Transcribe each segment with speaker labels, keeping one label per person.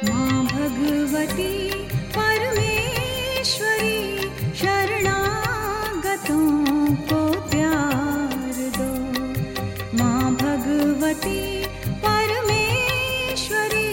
Speaker 1: माँ भगवती परमेश्वरी शरणागतों को प्यार दो। माँ भगवती परमेश्वरी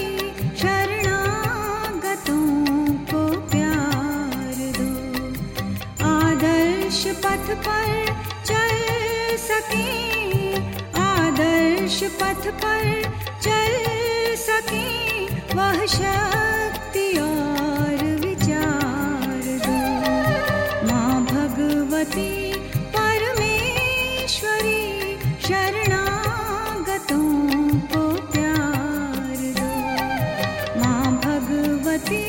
Speaker 1: शरणागतों को प्यार दो। आदर्श पथ पर चल सकें, आदर्श पथ पर चल सकें, वह शक्ति और विचार दो। माँ भगवती परमेश्वरी शरणागतों को प्यार दो। माँ भगवती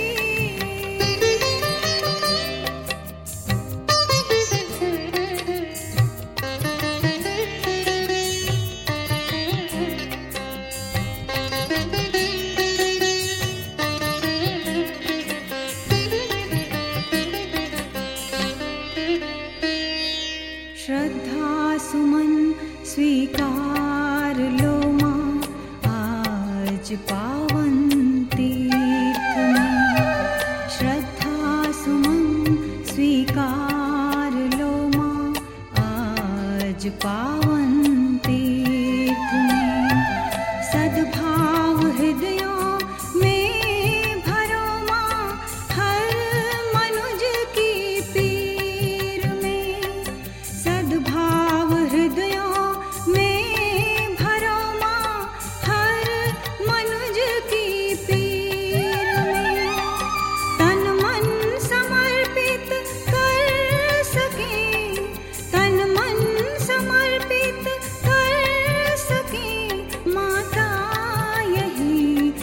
Speaker 1: श्रद्धा सुमन स्वीकार लो माँ, आज पावन तीर्थ में। श्रद्धा सुमन स्वीकार लो माँ, आज पावन तीर्थ में। सद्भाव हृदयों में भरो माँ, हर मनुज की पीर में। सद्भाव हृदयों में भरो माँ, हर मनुज की पीर में। तन मन समर्पित कर सकें, तन मन समर्पित कर सकें, माता यही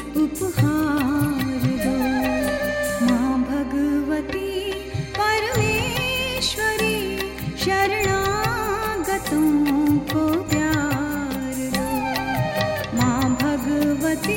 Speaker 1: उपहार दो। माँ भगवती परमेश्वरी शरणागतों को प्यार दो। माँ भगवती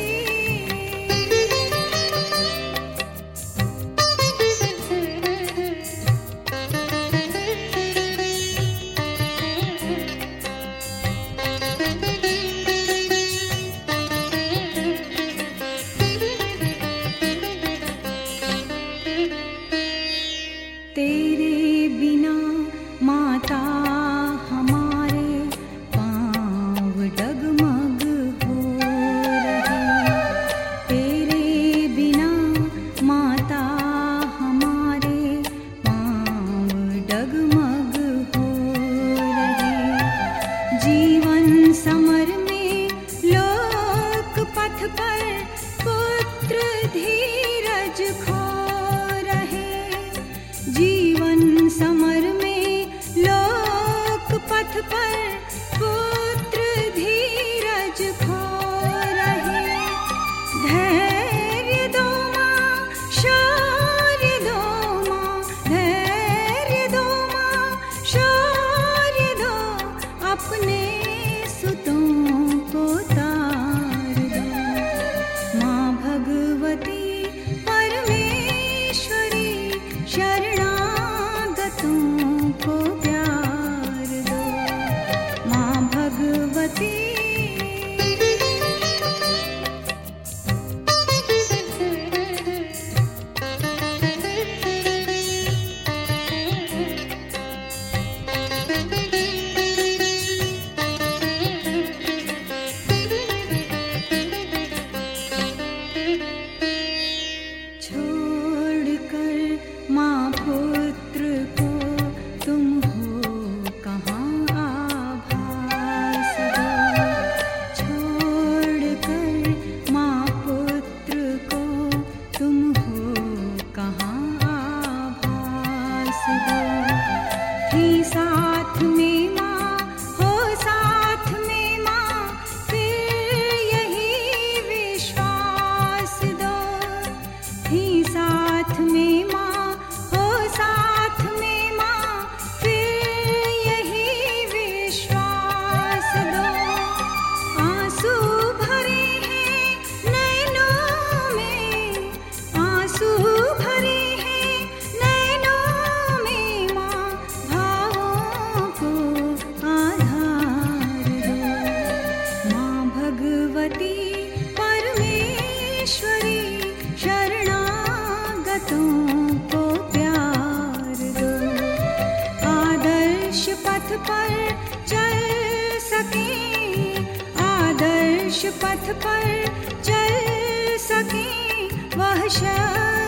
Speaker 1: तेरे बिना माता हमारे पाँव डगमग हो रहे। तेरे बिना माता हमारे पाँव डगमग हो रहे। जीवन समर में लोक पथ पर पुत्र धीरज खो रहे। जीवन समर में लोक पथ पर पुत्र धीरज खो रहे। धैर्य दो माँ, शौर्य दो माँ, धैर्य दो माँ, शौर्य दो, अपने सुतों को तार दो। माँ भगवती परमेश्वरी शरणागतों को प्यार दो। माँ भगवती छोड़कर माँ पुत्र को तुम हो कहाँ आभास दो। छोड़कर माँ पुत्र को तुम हो कहाँ आभास दो। थी साथ में माँ, हो साथ में माँ, फिर यही विश्वास दो। थी साथ में माँ, हो साथ में माँ, फिर यही विश्वास दो। आंसू भरे हैं नैनों में, आंसू भरे हैं नैनों में माँ, भावों को आधार दो। माँ भगवती परमेश्वरी पथ पर चल सके वह शक्ति